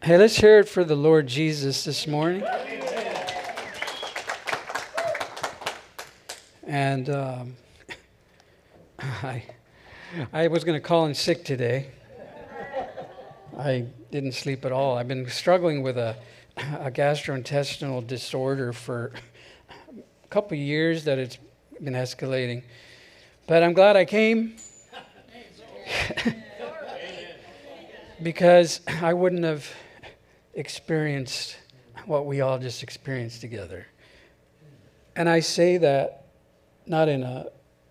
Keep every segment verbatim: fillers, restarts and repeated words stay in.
Hey, let's hear it for the Lord Jesus this morning. And um, I, I was going to call in sick today. I didn't sleep at all. I've been struggling with a, a gastrointestinal disorder for a couple of years that it's been escalating. But I'm glad I came because I wouldn't have experienced what we all just experienced together. And I say that not in a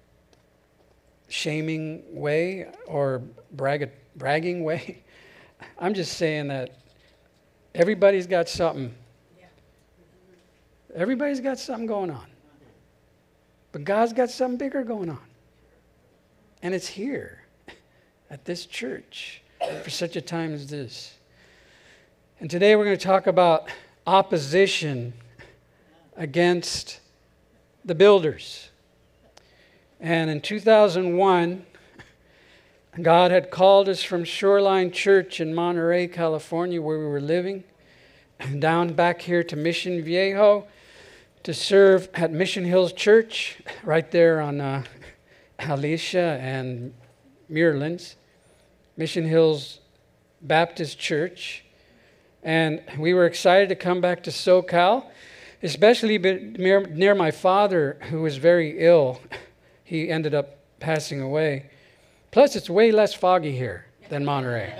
shaming way or brag- bragging way. I'm just saying that everybody's got something. Everybody's got something going on. But God's got something bigger going on. And it's here at this church for such a time as this. And today we're going to talk about opposition against the builders. And in two thousand one, God had called us from Shoreline Church in Monterey, California, where we were living, down back here to Mission Viejo to serve at Mission Hills Church, right there on uh, Alicia and Muirlands, Mission Hills Baptist Church. And we were excited to come back to SoCal, especially near, near my father, who was very ill. He ended up passing away. Plus, it's way less foggy here than Monterey.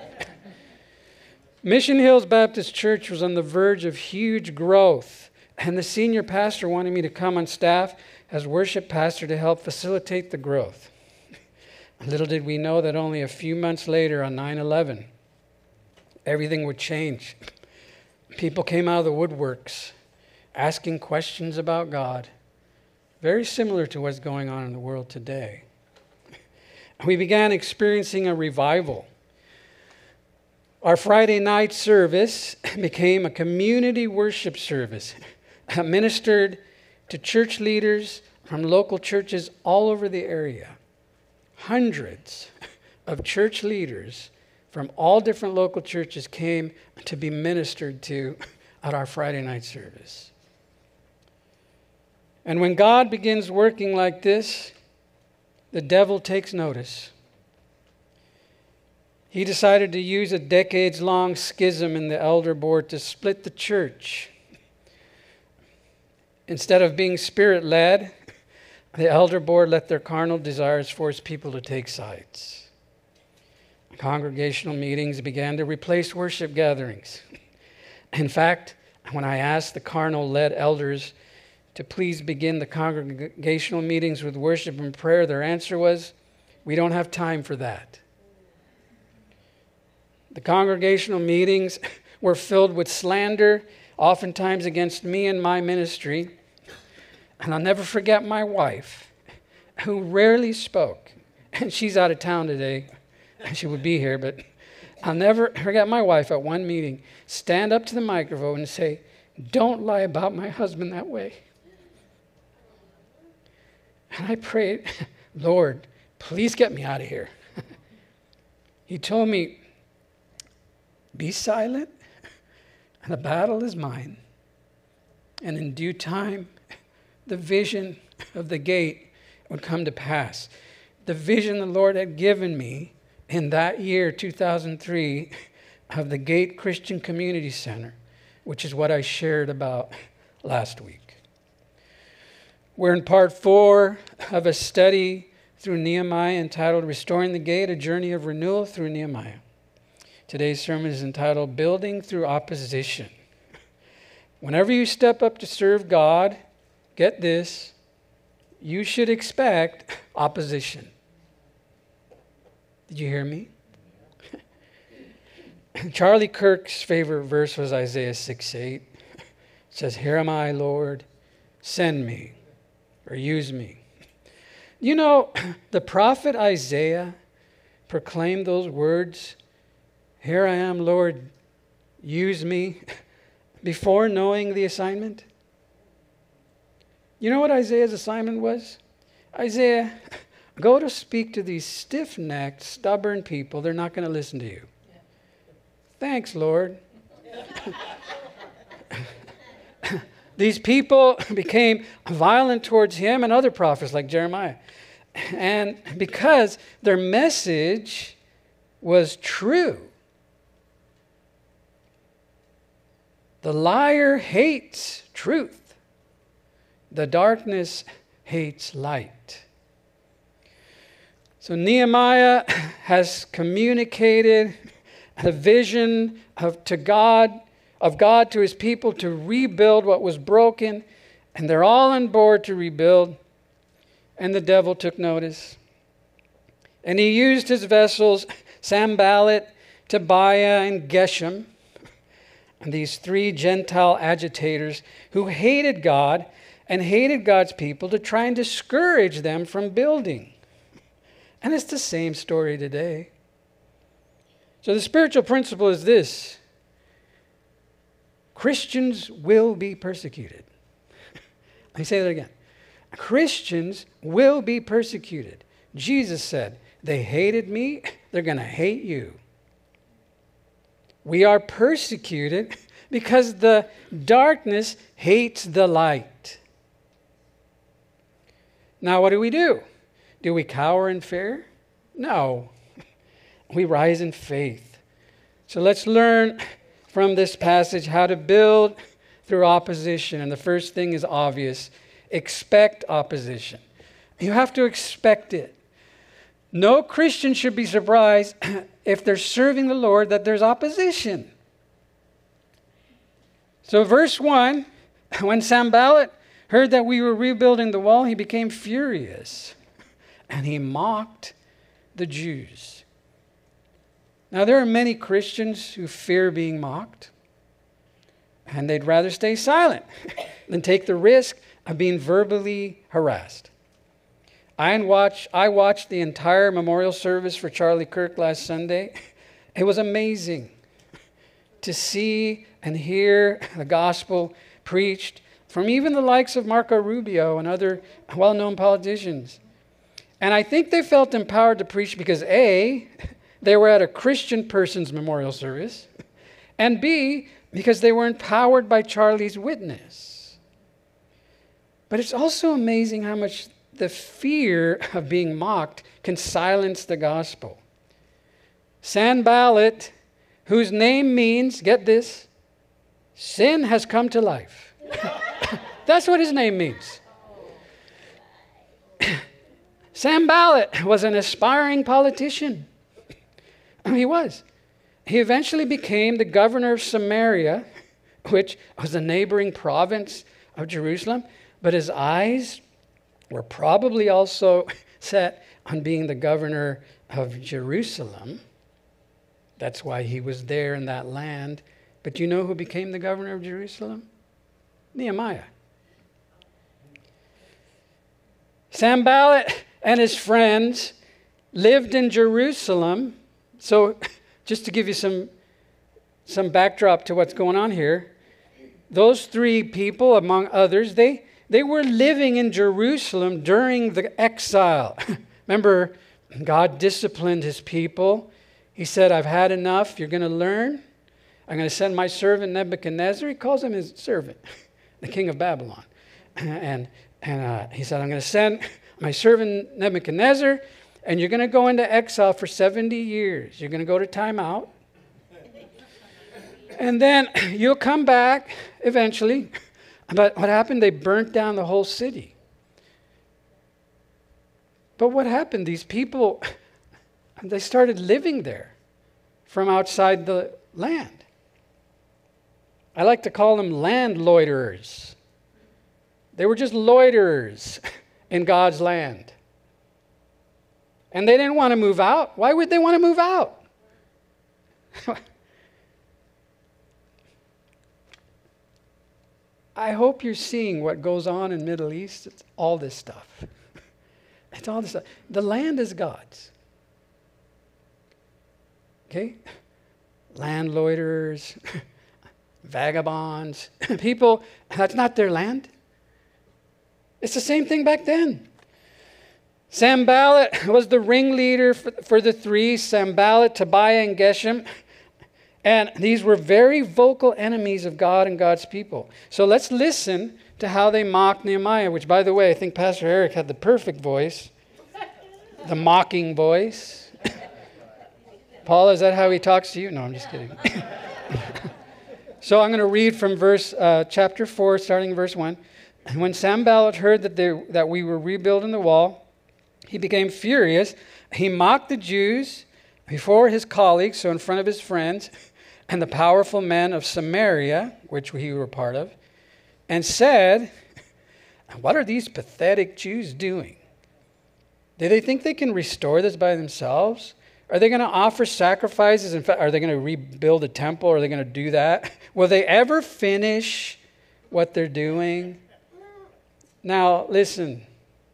Mission Hills Baptist Church was on the verge of huge growth, and the senior pastor wanted me to come on staff as worship pastor to help facilitate the growth. Little did we know that only a few months later, on nine eleven, everything would change. People came out of the woodworks asking questions about God, very similar to what's going on in the world today. We began experiencing a revival. Our Friday night service became a community worship service, ministered to church leaders from local churches all over the area. Hundreds of church leaders from all different local churches came to be ministered to at our Friday night service. And when God begins working like this, the devil takes notice. He decided to use a decades-long schism in the elder board to split the church. Instead of being spirit-led, the elder board let their carnal desires force people to take sides. Congregational meetings began to replace worship gatherings. In fact, when I asked the carnal-led elders to please begin the congregational meetings with worship and prayer, their answer was, "We don't have time for that." The congregational meetings were filled with slander, oftentimes against me and my ministry. And I'll never forget my wife, who rarely spoke. And she's out of town today. She would be here, but I'll never forget my wife at one meeting stand up to the microphone and say, "Don't lie about my husband that way." And I prayed, "Lord, please get me out of here." He told me, "Be silent, and the battle is mine. And in due time, the vision of the gate would come to pass." The vision the Lord had given me in that year, two thousand three, of the Gate Christian Community Center, which is what I shared about last week. We're in part four of a study through Nehemiah entitled Restoring the Gate, a Journey of Renewal through Nehemiah. Today's sermon is entitled Building Through Opposition. Whenever you step up to serve God, get this, you should expect opposition. Did you hear me? Charlie Kirk's favorite verse was Isaiah six eight. It says, "Here am I, Lord, send me," or "use me." You know, the prophet Isaiah proclaimed those words, "Here I am, Lord, use me," before knowing the assignment. You know what Isaiah's assignment was? Isaiah, go to speak to these stiff-necked, stubborn people. They're not going to listen to you. Thanks, Lord. These people became violent towards him and other prophets like Jeremiah. And because their message was true, the liar hates truth. The darkness hates light. So Nehemiah has communicated a vision of to God, of God to his people to rebuild what was broken, and they're all on board to rebuild. And the devil took notice. And he used his vessels, Sanballat, Tobiah, and Geshem, and these three Gentile agitators who hated God and hated God's people, to try and discourage them from building. And it's the same story today. So the spiritual principle is this: Christians will be persecuted. Let me say that again. Christians will be persecuted. Jesus said, they hated me, they're going to hate you. We are persecuted because the darkness hates the light. Now, what do we do? Do we cower in fear? No. We rise in faith. So let's learn from this passage how to build through opposition. And the first thing is obvious. Expect opposition. You have to expect it. No Christian should be surprised if they're serving the Lord that there's opposition. So verse one, when Sanballat heard that we were rebuilding the wall, he became furious and he mocked the Jews. Now there are many Christians who fear being mocked, and they'd rather stay silent than take the risk of being verbally harassed. I watched, I watched the entire memorial service for Charlie Kirk last Sunday. It was amazing to see and hear the gospel preached from even the likes of Marco Rubio and other well-known politicians. And I think they felt empowered to preach because A, they were at a Christian person's memorial service, and B, because they were empowered by Charlie's witness. But it's also amazing how much the fear of being mocked can silence the gospel. Sanballat, whose name means, get this, sin has come to life. That's what his name means. Sanballat was an aspiring politician. He was. He eventually became the governor of Samaria, which was a neighboring province of Jerusalem, but his eyes were probably also set on being the governor of Jerusalem. That's why he was there in that land. But you know who became the governor of Jerusalem? Nehemiah. Sanballat and his friends lived in Jerusalem. So just to give you some, some backdrop to what's going on here, those three people, among others, they, they were living in Jerusalem during the exile. Remember, God disciplined his people. He said, I've had enough. You're going to learn. I'm going to send my servant Nebuchadnezzar. He calls him his servant, the king of Babylon. And, and uh, he said, I'm going to send my servant Nebuchadnezzar, and you're going to go into exile for seventy years. You're going to go to timeout. And then you'll come back eventually. But what happened? They burnt down the whole city. But what happened? These people, they started living there from outside the land. I like to call them land loiterers. They were just loiterers in God's land. And they didn't want to move out. Why would they want to move out? I hope you're seeing what goes on in the Middle East. It's all this stuff. It's all this stuff. The land is God's. Okay? Land loiterers, vagabonds, people, that's not their land. It's the same thing back then. Sanballat was the ringleader for, for the three, Sanballat, Tobiah, and Geshem. And these were very vocal enemies of God and God's people. So let's listen to how they mocked Nehemiah, which, by the way, I think Pastor Eric had the perfect voice, the mocking voice. Paul, is that how he talks to you? No, I'm just kidding. So I'm going to read from verse uh, chapter four, starting verse one. And when Sanballat heard that, they, that we were rebuilding the wall, he became furious. He mocked the Jews before his colleagues, so in front of his friends, and the powerful men of Samaria, which we were part of, and said, what are these pathetic Jews doing? Do they think they can restore this by themselves? Are they going to offer sacrifices? In fact, are they going to rebuild a temple? Are they going to do that? Will they ever finish what they're doing? Now, listen,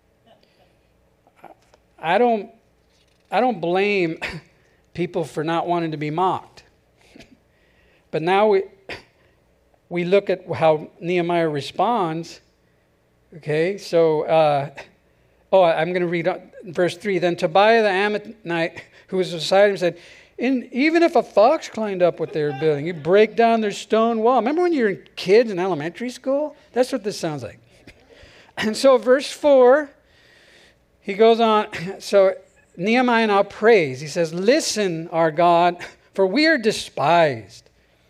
I don't, I don't blame people for not wanting to be mocked. But now we, we look at how Nehemiah responds. Okay, so, uh, oh, I'm going to read verse three. Then Tobiah the Ammonite, who was beside him, said, In, even if a fox climbed up what they were building, you'd break down their stone wall. Remember when you were kids in elementary school? That's what this sounds like. And so verse four, he goes on. So Nehemiah now prays. He says, listen, our God, for we are despised.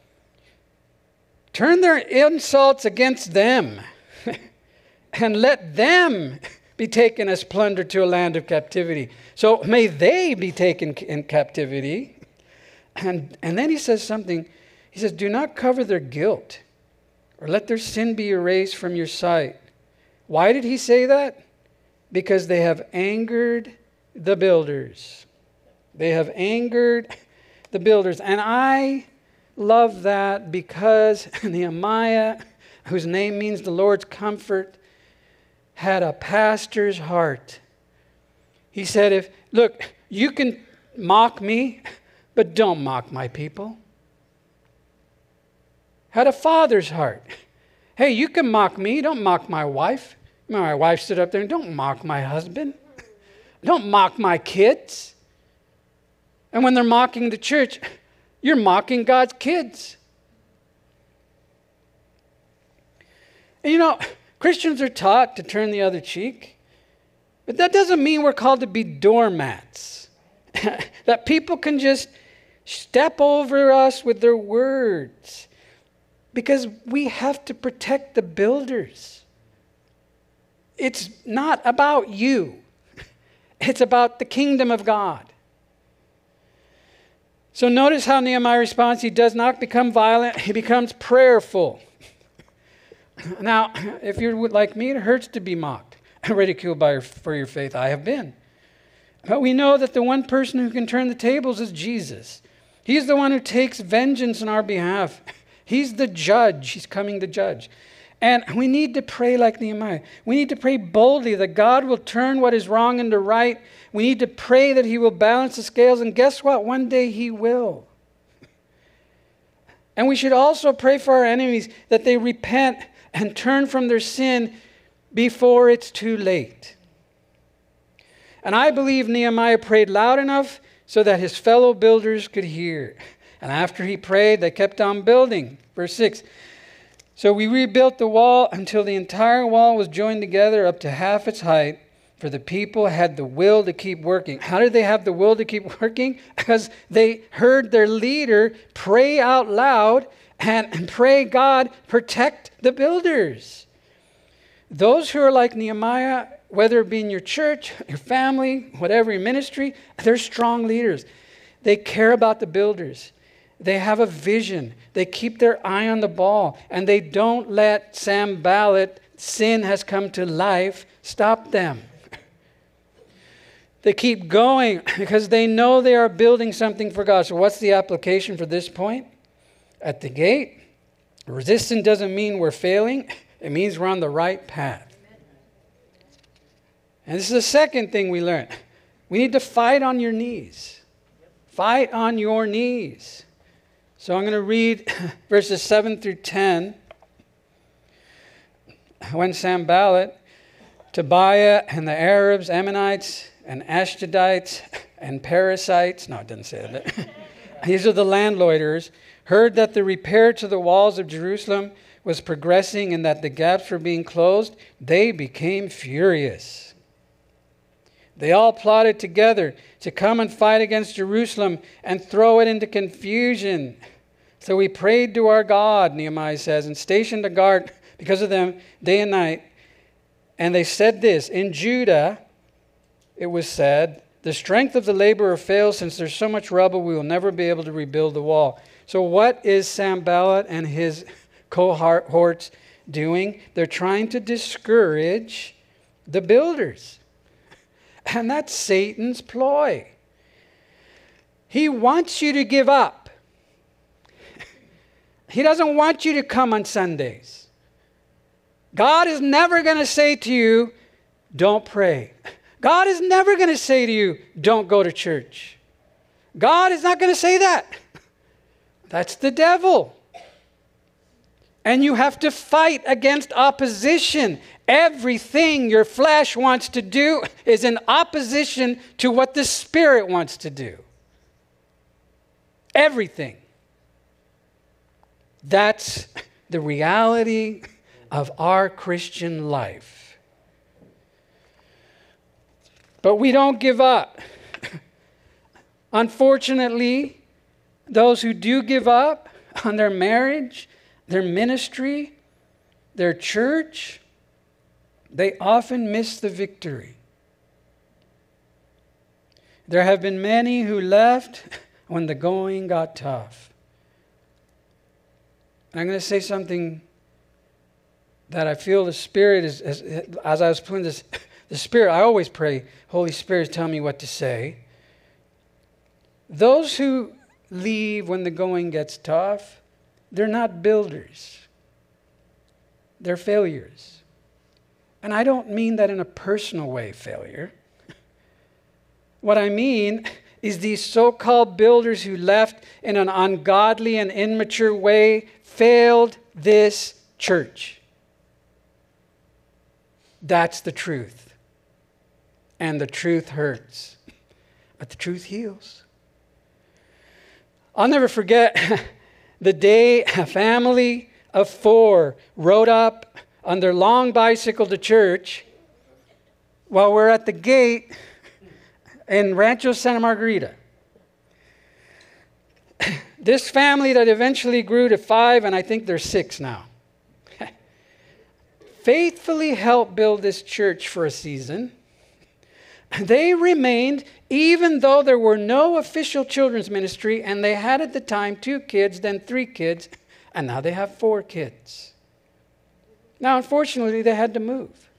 Turn their insults against them, and let them be taken as plunder to a land of captivity. So may they be taken in captivity. And, and then he says something. He says, do not cover their guilt, or let their sin be erased from your sight. Why did he say that? Because they have angered the builders. They have angered the builders. And I love that because Nehemiah, whose name means the Lord's comfort, had a pastor's heart. He said, "If look, you can mock me, but don't mock my people." Had a father's heart. Hey, you can mock me, don't mock my wife. My wife stood up there and don't mock my husband. Don't mock my kids. And when they're mocking the church, you're mocking God's kids. And you know, Christians are taught to turn the other cheek. But that doesn't mean we're called to be doormats. That people can just step over us with their words. Because we have to protect the builders. It's not about you. It's about the kingdom of God. So notice how Nehemiah responds. He does not become violent. He becomes prayerful. Now, if you're like me, it hurts to be mocked and ridiculed by your, for your faith. I have been. But we know that the one person who can turn the tables is Jesus. He's the one who takes vengeance on our behalf. He's the judge. He's coming to judge. And we need to pray like Nehemiah. We need to pray boldly that God will turn what is wrong into right. We need to pray that he will balance the scales. And guess what? One day he will. And we should also pray for our enemies that they repent and turn from their sin before it's too late. And I believe Nehemiah prayed loud enough so that his fellow builders could hear. And after he prayed, they kept on building. Verse six. So we rebuilt the wall until the entire wall was joined together up to half its height, for the people had the will to keep working. How did they have the will to keep working? Because they heard their leader pray out loud and, and pray, God, protect the builders. Those who are like Nehemiah, whether it be in your church, your family, whatever, your ministry, they're strong leaders. They care about the builders. They have a vision. They keep their eye on the ball. And they don't let Sanballat, sin has come to life, stop them. They keep going because they know they are building something for God. So what's the application for this point? At the gate, resistance doesn't mean we're failing. It means we're on the right path. And this is the second thing we learn. We need to fight on your knees. Fight on your knees. So I'm going to read verses seven through ten. When Sanballat, Tobiah, and the Arabs, Ammonites, and Ashdodites, and Perizzites, no, it doesn't say that, these are the landloiterers, heard that the repair to the walls of Jerusalem was progressing and that the gaps were being closed, they became furious. They all plotted together to come and fight against Jerusalem and throw it into confusion. So we prayed to our God, Nehemiah says, and stationed a guard because of them day and night. And they said this, in Judah, it was said, the strength of the laborer fails, since there's so much rubble, we will never be able to rebuild the wall. So what is Sanballat and his cohorts doing? They're trying to discourage the builders. And that's Satan's ploy. He wants you to give up. He doesn't want you to come on Sundays. God is never going to say to you, don't pray. God is never going to say to you, don't go to church. God is not going to say that. That's the devil. And you have to fight against opposition. Everything your flesh wants to do is in opposition to what the Spirit wants to do. Everything. That's the reality of our Christian life. But we don't give up. Unfortunately, those who do give up on their marriage, their ministry, their church, they often miss the victory. There have been many who left when the going got tough. And I'm going to say something that I feel the Spirit is, as, as I was putting this, the Spirit, I always pray, Holy Spirit, tell me what to say. Those who leave when the going gets tough, they're not builders. They're failures. And I don't mean that in a personal way, failure. What I mean is these so-called builders who left in an ungodly and immature way failed this church. That's the truth. And the truth hurts. But the truth heals. I'll never forget the day a family of four rode up on their long bicycle to church while we're at the gate in Rancho Santa Margarita. This family that eventually grew to five, and I think there's six now, faithfully helped build this church for a season. They remained, even though there were no official children's ministry, and they had at the time two kids, then three kids, and now they have four kids. Now, unfortunately, they had to move.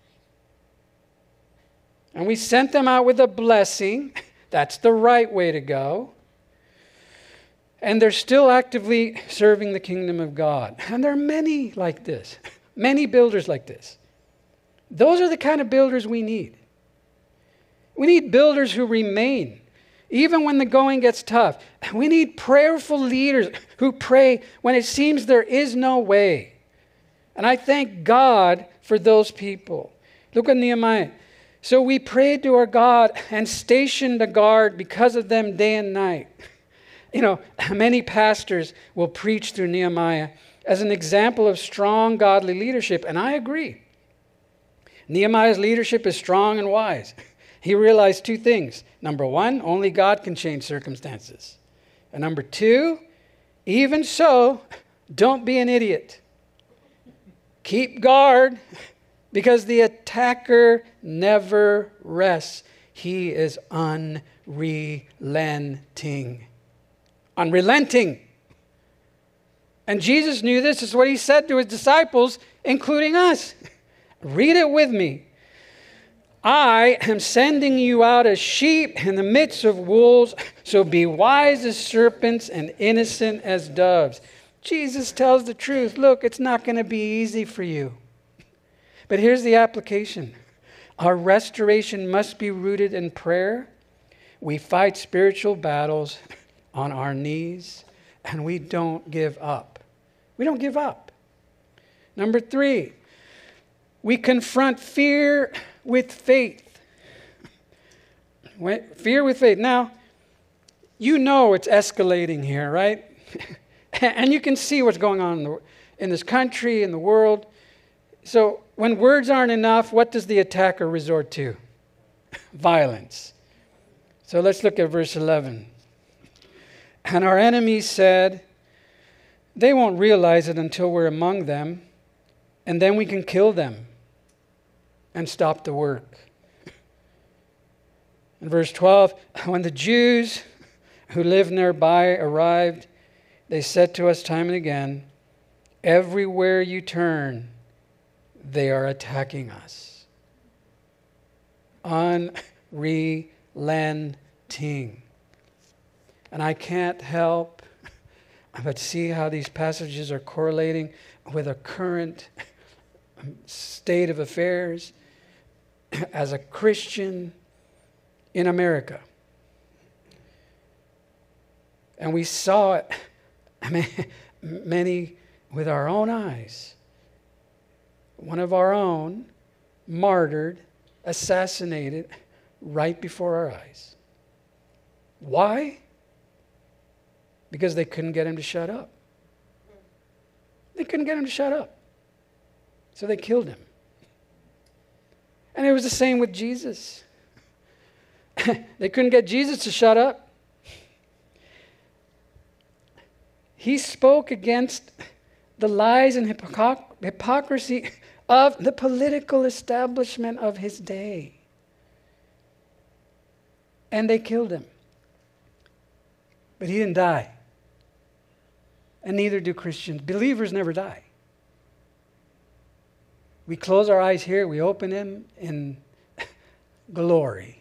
And we sent them out with a blessing. That's the right way to go. And they're still actively serving the kingdom of God. And there are many like this, many builders like this. Those are the kind of builders we need. We need builders who remain, even when the going gets tough. We need prayerful leaders who pray when it seems there is no way. And I thank God for those people. Look at Nehemiah. So we prayed to our God and stationed a guard because of them day and night. You know, many pastors will preach through Nehemiah as an example of strong godly leadership, and I agree. Nehemiah's leadership is strong and wise. He realized two things. Number one, only God can change circumstances. And number two, even so, don't be an idiot. Keep guard, because the attacker never rests. He is unrelenting. Unrelenting. And Jesus knew this. This is what he said to his disciples, including us. Read it with me. I am sending you out as sheep in the midst of wolves, so be wise as serpents and innocent as doves. Jesus tells the truth. Look, it's not going to be easy for you. But here's the application. Our restoration must be rooted in prayer. We fight spiritual battles on our knees, and we don't give up. We don't give up. Number three, we confront fear with faith. Fear with faith. Now, You know it's escalating here, right? And you can see what's going on in, the, in this country, in the world. So when words aren't enough, what does the attacker resort to? Violence. So let's look at verse eleven. And our enemies said, they won't realize it until we're among them, and then we can kill them and stop the work. In verse twelve, when the Jews who lived nearby arrived, they said to us time and again, everywhere you turn, they are attacking us. Unrelenting. And I can't help but see how these passages are correlating with a current state of affairs as a Christian in America. And we saw it, I mean, many with our own eyes. One of our own martyred, assassinated right before our eyes. Why? Because they couldn't get him to shut up. They couldn't get him to shut up. So they killed him. And it was the same with Jesus. They couldn't get Jesus to shut up. He spoke against the lies and hypocr- hypocrisy of the political establishment of his day. And they killed him. But he didn't die. And neither do Christians. Believers never die. We close our eyes here, we open them in glory.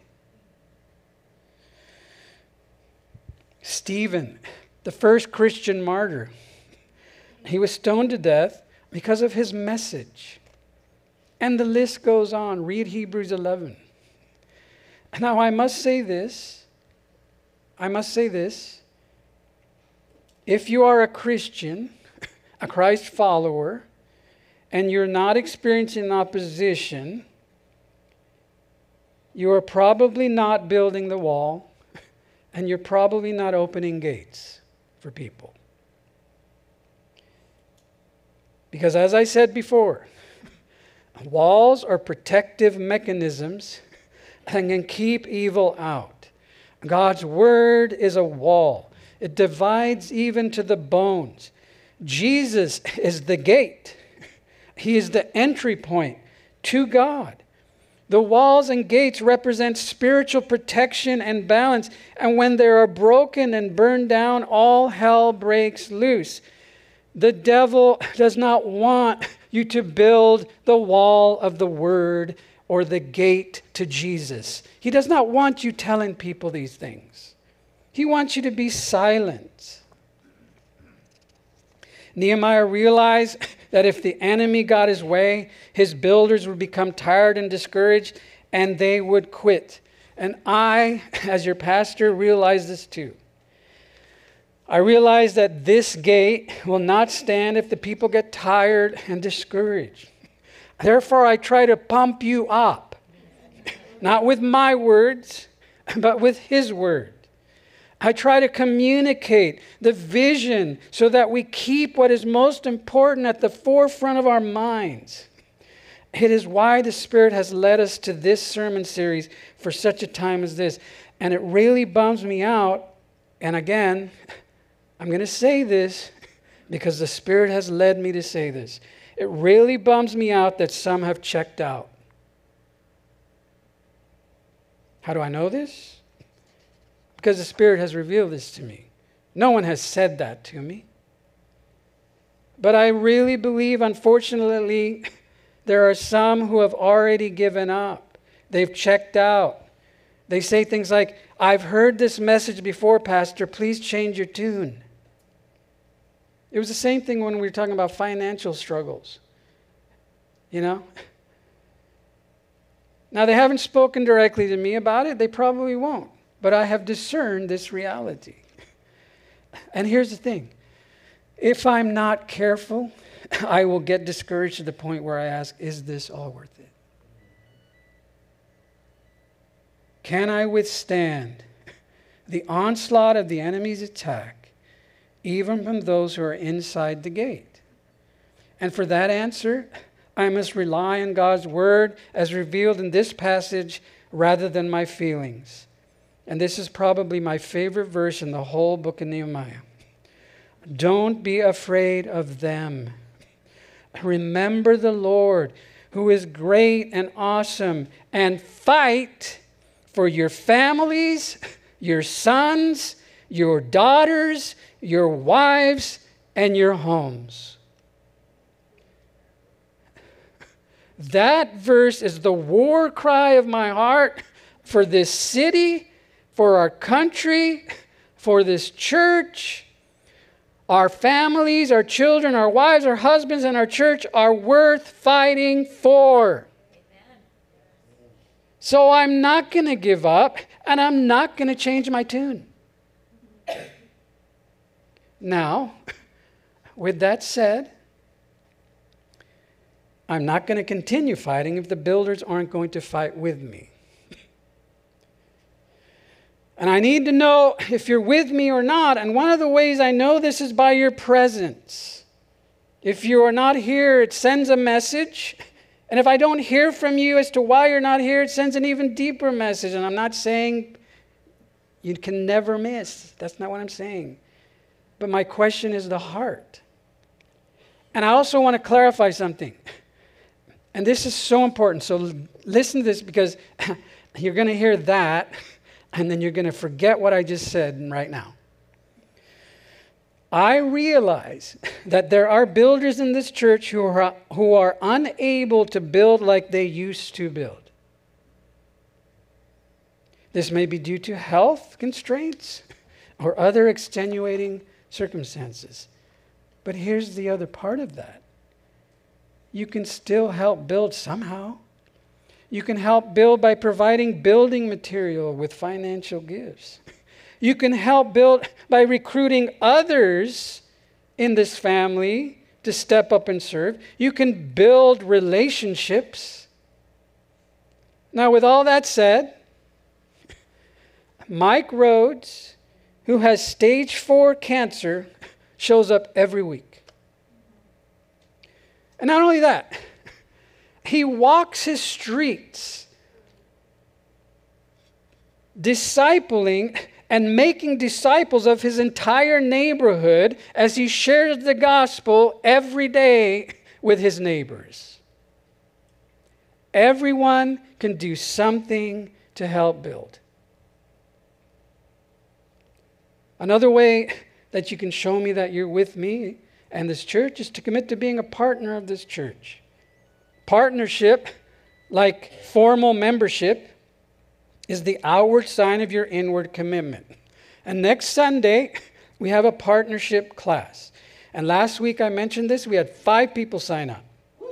Stephen, the first Christian martyr, he was stoned to death because of his message. And the list goes on. Read Hebrews eleven. Now I must say this. I must say this. If you are a Christian, a Christ follower, and you're not experiencing opposition, you are probably not building the wall, and you're probably not opening gates for people. Because as I said before, walls are protective mechanisms and can keep evil out. God's word is a wall. It divides even to the bones. Jesus is the gate. He is the entry point to God. The walls and gates represent spiritual protection and balance. And when they are broken and burned down, all hell breaks loose. The devil does not want you to build the wall of the word or the gate to Jesus. He does not want you telling people these things. He wants you to be silent. Nehemiah realized that if the enemy got his way, his builders would become tired and discouraged, and they would quit. And I, as your pastor, realize this too. I realize that this gate will not stand if the people get tired and discouraged. Therefore, I try to pump you up, not with my words, but with his word. I try to communicate the vision so that we keep what is most important at the forefront of our minds. It is why the Spirit has led us to this sermon series for such a time as this. And it really bums me out. And again, I'm going to say this because the Spirit has led me to say this. It really bums me out that some have checked out. How do I know this? Because the Spirit has revealed this to me. No one has said that to me. But I really believe, unfortunately, there are some who have already given up. They've checked out. They say things like, I've heard this message before, Pastor. Please change your tune. It was the same thing when we were talking about financial struggles. You know? Now, they haven't spoken directly to me about it. They probably won't. But I have discerned this reality. And here's the thing. If I'm not careful, I will get discouraged to the point where I ask, is this all worth it? Can I withstand the onslaught of the enemy's attack, even from those who are inside the gate? And for that answer, I must rely on God's word as revealed in this passage rather than my feelings. And this is probably my favorite verse in the whole book of Nehemiah. Don't be afraid of them. Remember the Lord, who is great and awesome, and fight for your families, your sons, your daughters, your wives, and your homes. That verse is the war cry of my heart for this city, for our country, for this church. Our families, our children, our wives, our husbands, and our church are worth fighting for. Amen. So I'm not going to give up, and I'm not going to change my tune. Now, with that said, I'm not going to continue fighting if the builders aren't going to fight with me. And I need to know if you're with me or not. And one of the ways I know this is by your presence. If you are not here, it sends a message. And if I don't hear from you as to why you're not here, it sends an even deeper message. And I'm not saying you can never miss. That's not what I'm saying. But my question is the heart. And I also want to clarify something. And this is so important. So listen to this, because you're going to hear that. And then you're going to forget what I just said right now. I realize that there are builders in this church who are, who are unable to build like they used to build. This may be due to health constraints or other extenuating circumstances. But here's the other part of that. You can still help build somehow. You can help build by providing building material with financial gifts. You can help build by recruiting others in this family to step up and serve. You can build relationships. Now, with all that said, Mike Rhodes, who has stage four cancer, shows up every week. And not only that, he walks his streets, discipling and making disciples of his entire neighborhood as he shares the gospel every day with his neighbors. Everyone can do something to help build. Another way that you can show me that you're with me and this church is to commit to being a partner of this church. Partnership, like formal membership, is the outward sign of your inward commitment. And next Sunday, we have a partnership class. And last week I mentioned this, we had five people sign up.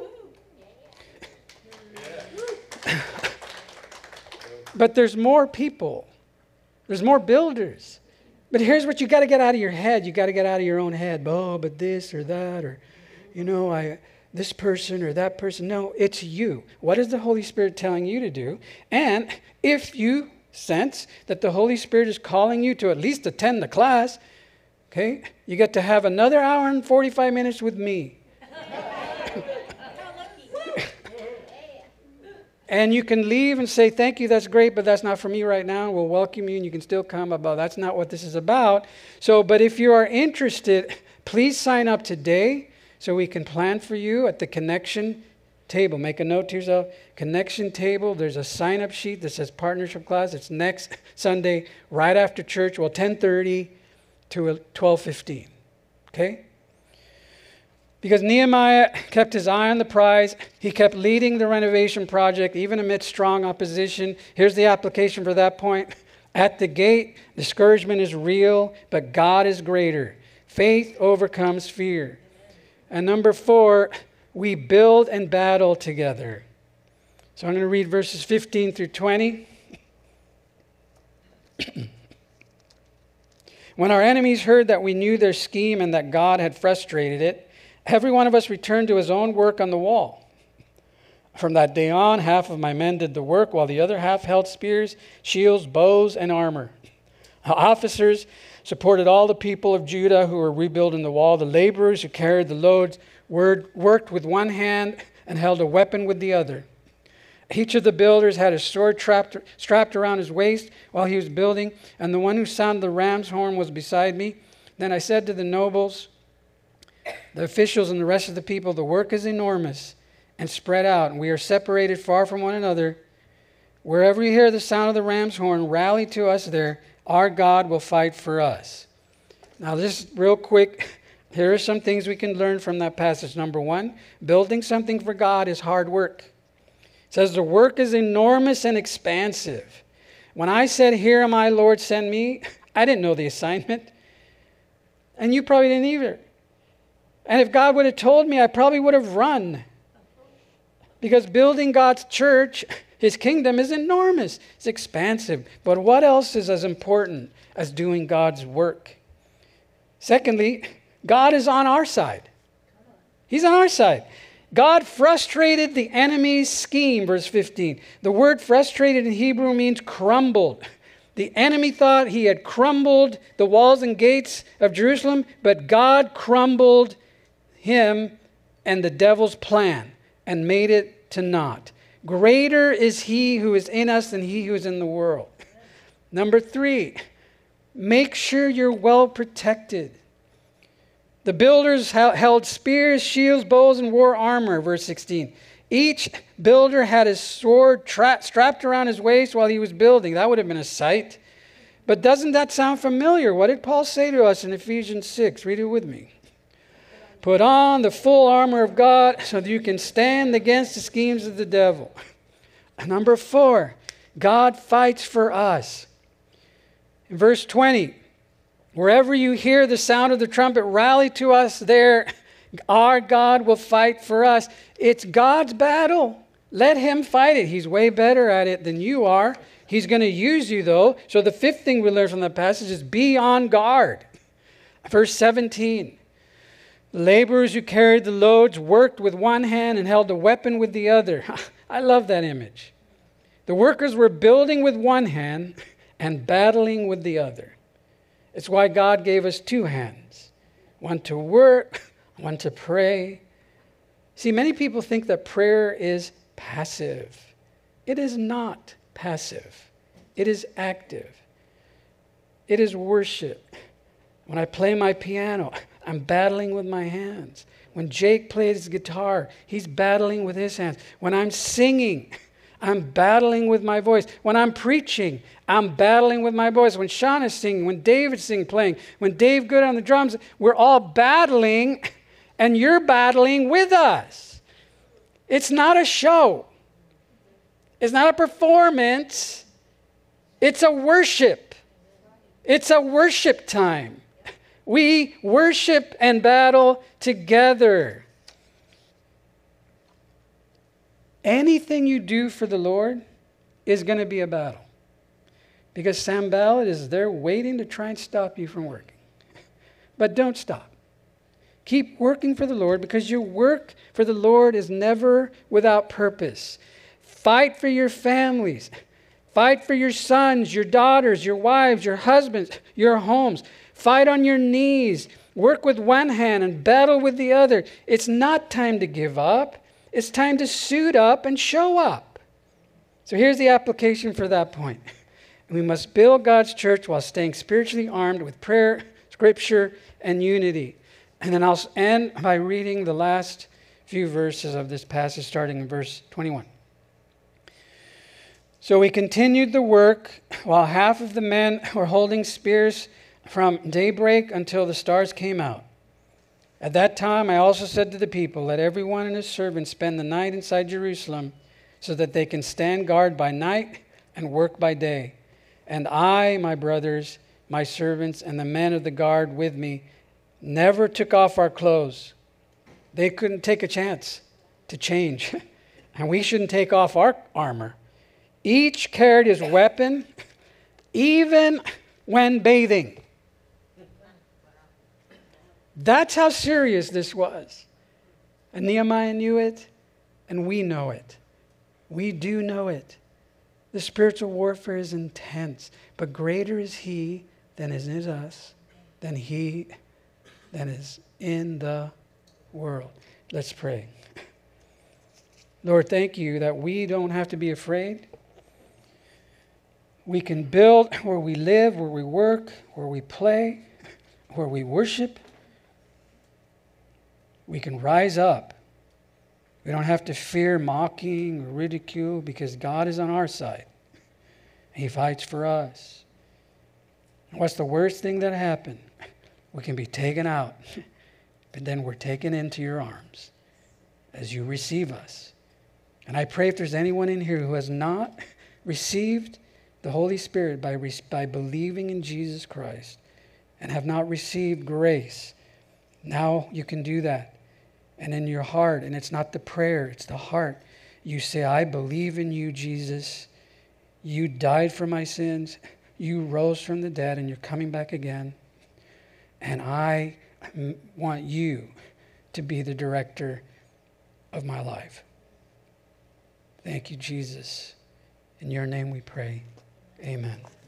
But there's more people. There's more builders. But here's what you got to get out of your head. You got to get out of your own head. Oh, but this or that, or, you know, I... this person or that person. No, it's you. What is the Holy Spirit telling you to do? And if you sense that the Holy Spirit is calling you to at least attend the class, okay, you get to have another hour and forty-five minutes with me. And you can leave and say, thank you, that's great, but that's not for me right now. We'll welcome you and you can still come, about that's not what this is about. So, but if you are interested, please sign up today. So we can plan for you at the connection table. Make a note to yourself. Connection table. There's a sign-up sheet that says partnership class. It's next Sunday, right after church. Well, ten thirty to twelve fifteen. Okay? Because Nehemiah kept his eye on the prize. He kept leading the renovation project, even amidst strong opposition. Here's the application for that point. At the gate, discouragement is real, but God is greater. Faith overcomes fear. And number four, we build and battle together. So I'm going to read verses fifteen through twenty. When our enemies heard that we knew their scheme and that God had frustrated it, every one of us returned to his own work on the wall. From that day on, half of my men did the work, while the other half held spears, shields, bows, and armor. Officers supported all the people of Judah who were rebuilding the wall. The laborers who carried the loads worked with one hand and held a weapon with the other. Each of the builders had a sword trapped, strapped around his waist while he was building, and the one who sounded the ram's horn was beside me. Then I said to the nobles, the officials, and the rest of the people, the work is enormous and spread out, and we are separated far from one another. Wherever you hear the sound of the ram's horn, rally to us there. Our God will fight for us. Now, just real quick, here are some things we can learn from that passage. Number one, building something for God is hard work. It says the work is enormous and expansive. When I said, "Here am I, Lord, send me," I didn't know the assignment. And you probably didn't either. And if God would have told me, I probably would have run. Because building God's church, His kingdom, is enormous. It's expansive. But what else is as important as doing God's work? Secondly, God is on our side. He's on our side. God frustrated the enemy's scheme, verse fifteen. The word frustrated in Hebrew means crumbled. The enemy thought he had crumbled the walls and gates of Jerusalem, but God crumbled him and the devil's plan and made it to naught. Greater is He who is in us than he who is in the world. Number three, make sure you're well protected. The builders held spears, shields, bows, and wore armor, verse sixteen. Each builder had his sword tra- strapped around his waist while he was building. That would have been a sight. But doesn't that sound familiar? What did Paul say to us in Ephesians six? Read it with me. Put on the full armor of God so that you can stand against the schemes of the devil. Number four, God fights for us. In verse twenty, wherever you hear the sound of the trumpet, rally to us there. Our God will fight for us. It's God's battle. Let Him fight it. He's way better at it than you are. He's going to use you, though. So the fifth thing we learn from that passage is be on guard. Verse seventeen. The laborers who carried the loads worked with one hand and held a weapon with the other. I love that image. The workers were building with one hand and battling with the other. It's why God gave us two hands. One to work, one to pray. See, many people think that prayer is passive. It is not passive. It is active. It is worship. When I play my piano, I'm battling with my hands. When Jake plays guitar, he's battling with his hands. When I'm singing, I'm battling with my voice. When I'm preaching, I'm battling with my voice. When Sean is singing, when David's singing, playing, when Dave Good on the drums, we're all battling, and you're battling with us. It's not a show. It's not a performance. It's a worship. It's a worship time. We worship and battle together. Anything you do for the Lord is going to be a battle. Because Sanballat is there waiting to try and stop you from working. But don't stop. Keep working for the Lord, because your work for the Lord is never without purpose. Fight for your families. Fight for your sons, your daughters, your wives, your husbands, your homes. Fight on your knees. Work with one hand and battle with the other. It's not time to give up. It's time to suit up and show up. So here's the application for that point. We must build God's church while staying spiritually armed with prayer, scripture, and unity. And then I'll end by reading the last few verses of this passage, starting in verse twenty-one. So we continued the work while half of the men were holding spears from daybreak until the stars came out. At that time, I also said to the people, let everyone and his servant spend the night inside Jerusalem so that they can stand guard by night and work by day. And I, my brothers, my servants, and the men of the guard with me never took off our clothes. They couldn't take a chance to change. And we shouldn't take off our armor. Each carried his weapon, even when bathing. That's how serious this was. And Nehemiah knew it, and we know it. We do know it. The spiritual warfare is intense, but greater is He than is in us, than he that is in the world. Let's pray. Lord, thank you that we don't have to be afraid. We can build where we live, where we work, where we play, where we worship. We can rise up. We don't have to fear mocking or ridicule because God is on our side. He fights for us. What's the worst thing that happened? We can be taken out, but then we're taken into your arms as you receive us. And I pray if there's anyone in here who has not received the Holy Spirit by, by believing in Jesus Christ and have not received grace, now you can do that. And in your heart, and it's not the prayer, it's the heart, you say, I believe in you, Jesus. You died for my sins. You rose from the dead and you're coming back again. And I want you to be the director of my life. Thank you, Jesus. In your name we pray. Amen.